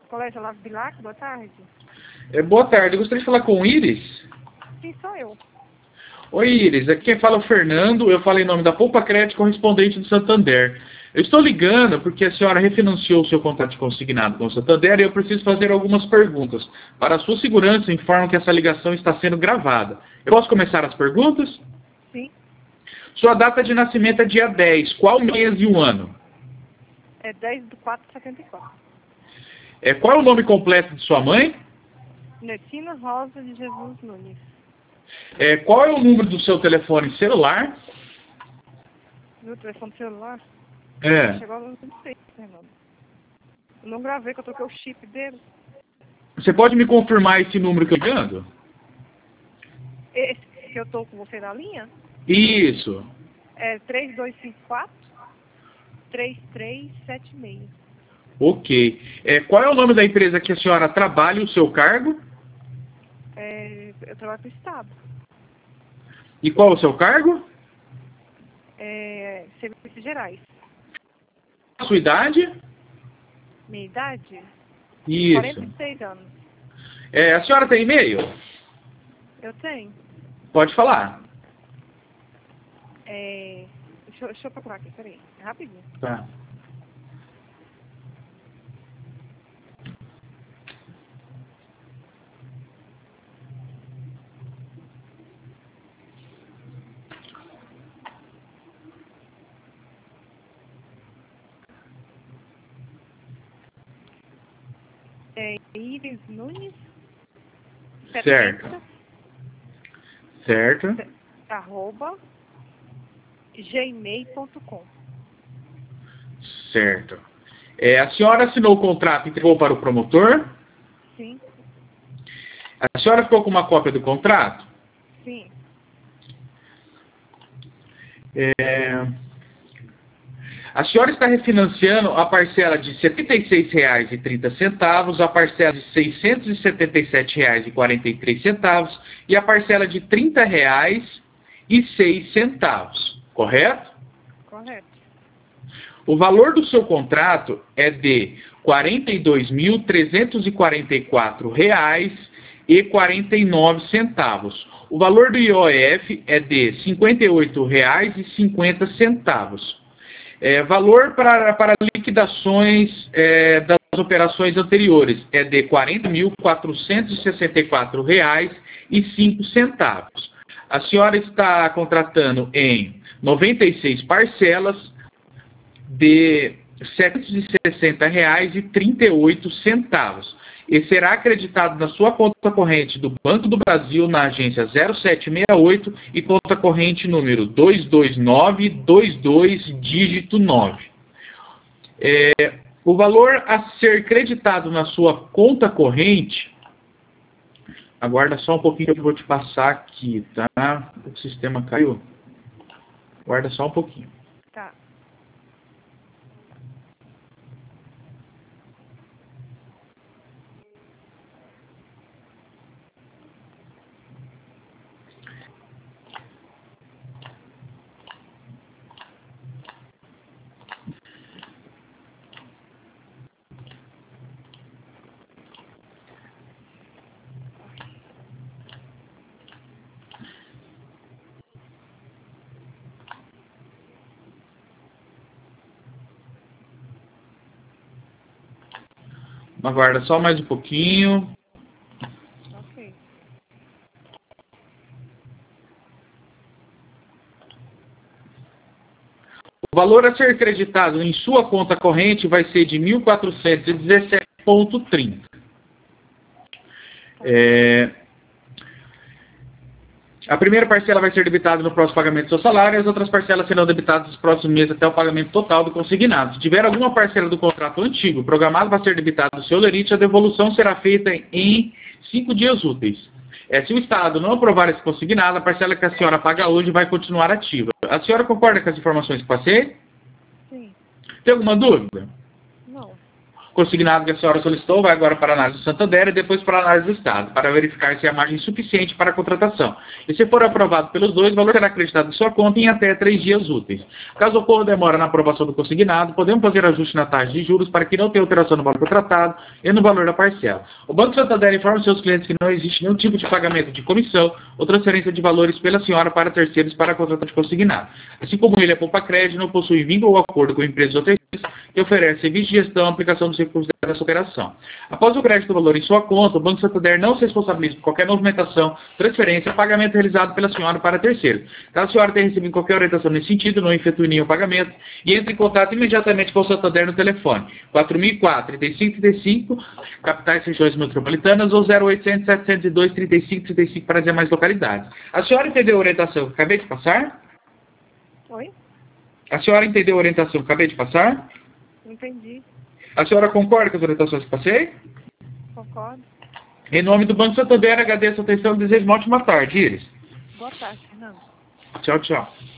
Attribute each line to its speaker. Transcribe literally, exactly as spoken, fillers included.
Speaker 1: Colégio Olavo Bilac, boa tarde.
Speaker 2: É, boa tarde, eu gostaria de falar com o Iris.
Speaker 1: Sim, sou eu.
Speaker 2: Oi, Iris, aqui quem fala é o Fernando, eu falo em nome da Poupa Crédito, correspondente do Santander. Eu estou ligando porque a senhora refinanciou o seu contrato consignado com o Santander e eu preciso fazer algumas perguntas. Para a sua segurança, informo que essa ligação está sendo gravada. Eu posso começar as perguntas?
Speaker 1: Sim.
Speaker 2: Sua data de nascimento é dia dez, qual mês e o ano?
Speaker 1: É dez de quatro de setenta e quatro.
Speaker 2: É, qual é o nome completo de sua mãe?
Speaker 1: Netina Rosa de Jesus Nunes.
Speaker 2: É, qual é o número do seu telefone celular?
Speaker 1: Meu telefone celular?
Speaker 2: É.
Speaker 1: Chegou no sei, Fernando. Eu não gravei, que eu troquei o chip dele.
Speaker 2: Você pode me confirmar esse número que eu estou ligando?
Speaker 1: Esse que eu tô com você na linha?
Speaker 2: Isso.
Speaker 1: É três dois cinco quatro, três três sete seis.
Speaker 2: Ok. É, qual é o nome da empresa que a senhora trabalha e o seu cargo?
Speaker 1: É, eu trabalho para o Estado.
Speaker 2: E qual é o seu cargo?
Speaker 1: É, Serviços Gerais.
Speaker 2: A sua idade?
Speaker 1: Minha idade?
Speaker 2: Isso.
Speaker 1: quarenta e seis anos.
Speaker 2: É, a senhora tem e-mail?
Speaker 1: Eu tenho.
Speaker 2: Pode falar.
Speaker 1: É, deixa, eu- deixa eu procurar aqui, peraí. Rapidinho.
Speaker 2: Tá.
Speaker 1: É Iris Nunes,
Speaker 2: Certo.
Speaker 1: setenta,
Speaker 2: Certo.
Speaker 1: arroba, gmail ponto com.
Speaker 2: Certo. É, a senhora assinou o contrato e entregou para o promotor?
Speaker 1: Sim,
Speaker 2: A senhora ficou com uma cópia do contrato?
Speaker 1: sim.
Speaker 2: É, a senhora está refinanciando a parcela de setenta e seis reais e trinta centavos, a parcela de seiscentos e setenta e sete reais e quarenta e três centavos e a parcela de trinta reais e seis centavos, correto?
Speaker 1: Correto.
Speaker 2: O valor do seu contrato é de quarenta e dois mil trezentos e quarenta e quatro reais e quarenta e nove centavos. O valor do I O F é de cinquenta e oito reais e cinquenta centavos. É, valor para, para liquidações é, das operações anteriores é de quarenta mil quatrocentos e sessenta e quatro reais e cinco centavos. A senhora está contratando em noventa e seis parcelas de setecentos e sessenta reais e trinta e oito centavos. E será acreditado na sua conta corrente do Banco do Brasil na agência zero sete seis oito e conta corrente número dois dois nove dois dois dígito nove. É, o valor a ser creditado na sua conta corrente, aguarda só um pouquinho que eu vou te passar aqui, tá? O sistema caiu. Aguarda só um pouquinho.
Speaker 1: Tá.
Speaker 2: Aguarda só mais um pouquinho.
Speaker 1: Ok.
Speaker 2: O valor a ser creditado em sua conta corrente vai ser de mil quatrocentos e dezessete reais e trinta centavos. É... A primeira parcela vai ser debitada no próximo pagamento do seu salário e as outras parcelas serão debitadas nos próximos meses até o pagamento total do consignado. Se tiver alguma parcela do contrato antigo programado para ser debitada no seu lerite, a devolução será feita em cinco dias úteis. É, se o Estado não aprovar esse consignado, a parcela que a senhora paga hoje vai continuar ativa. A senhora concorda com as informações que passei?
Speaker 1: Sim.
Speaker 2: Tem alguma dúvida?
Speaker 1: Não.
Speaker 2: consignado que a senhora solicitou vai agora para a análise do Santander e depois para a análise do Estado, para verificar se há margem suficiente para a contratação. E se for aprovado pelos dois, o valor será acreditado em sua conta em até três dias úteis. Caso ocorra demora na aprovação do consignado, podemos fazer ajuste na taxa de juros para que não tenha alteração no valor contratado e no valor da parcela. O Banco Santander informa seus clientes que não existe nenhum tipo de pagamento de comissão ou transferência de valores pela senhora para terceiros para a contratação de consignado. Assim como ele, a Poupa Crédito não possui vínculo ou acordo com empresas ou terceiros que oferece serviço de gestão e aplicação dos recursos dessa operação. Após o crédito do valor em sua conta, o Banco Santander não se responsabiliza por qualquer movimentação, transferência ou pagamento realizado pela senhora para terceiro. Caso a senhora tenha recebido qualquer orientação nesse sentido, não efetue nenhum pagamento e entre em contato imediatamente com o Santander no telefone quatro mil e quatro, trinta e cinco trinta e cinco, capitais e regiões metropolitanas, ou zero oitocentos, setecentos e dois, trinta e cinco trinta e cinco para as demais localidades. A senhora entendeu a orientação que acabei de passar?
Speaker 1: Oi?
Speaker 2: A senhora entendeu a orientação que acabei de passar?
Speaker 1: Entendi.
Speaker 2: A senhora concorda com as orientações que passei?
Speaker 1: Concordo.
Speaker 2: Em nome do Banco Santander, agradeço a atenção e desejo uma ótima tarde, Iris.
Speaker 1: Boa tarde, Fernando.
Speaker 2: Tchau, tchau.